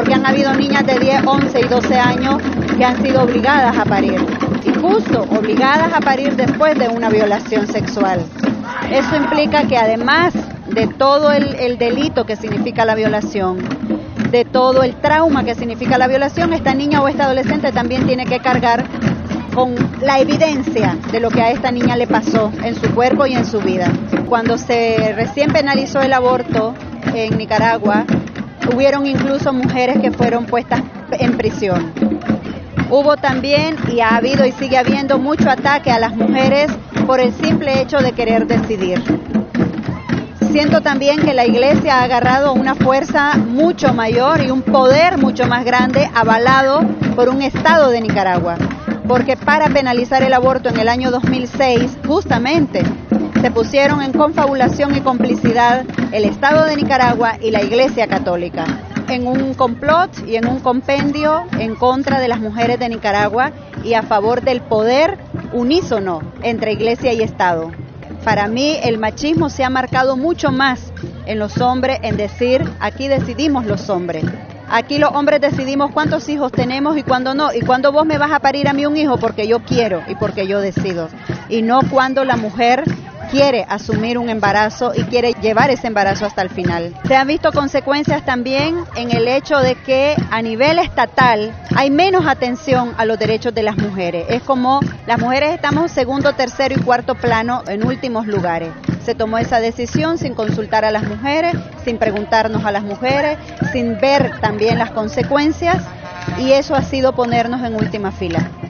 porque han habido niñas de 10, 11 y 12 años que han sido obligadas a parir, y justo obligadas a parir después de una violación sexual. Eso implica que además de todo el delito que significa la violación, de todo el trauma que significa la violación, esta niña o este adolescente también tiene que cargar con la evidencia de lo que a esta niña le pasó en su cuerpo y en su vida. Cuando se recién penalizó el aborto en Nicaragua, hubieron incluso mujeres que fueron puestas en prisión. Hubo también, y ha habido y sigue habiendo, mucho ataque a las mujeres por el simple hecho de querer decidir. Siento también que la Iglesia ha agarrado una fuerza mucho mayor y un poder mucho más grande, avalado por un Estado de Nicaragua. Porque para penalizar el aborto en el año 2006, justamente, se pusieron en confabulación y complicidad el Estado de Nicaragua y la Iglesia Católica, en un complot y en un compendio en contra de las mujeres de Nicaragua y a favor del poder unísono entre Iglesia y Estado. Para mí el machismo se ha marcado mucho más en los hombres en decir, aquí decidimos los hombres. Aquí los hombres decidimos cuántos hijos tenemos y cuándo no, y cuándo vos me vas a parir a mí un hijo porque yo quiero y porque yo decido, y no cuando la mujer quiere asumir un embarazo y quiere llevar ese embarazo hasta el final. Se han visto consecuencias también en el hecho de que a nivel estatal hay menos atención a los derechos de las mujeres. Es como las mujeres estamos segundo, tercero y cuarto plano en últimos lugares. Se tomó esa decisión sin consultar a las mujeres, sin preguntarnos a las mujeres, sin ver también las consecuencias, y eso ha sido ponernos en última fila.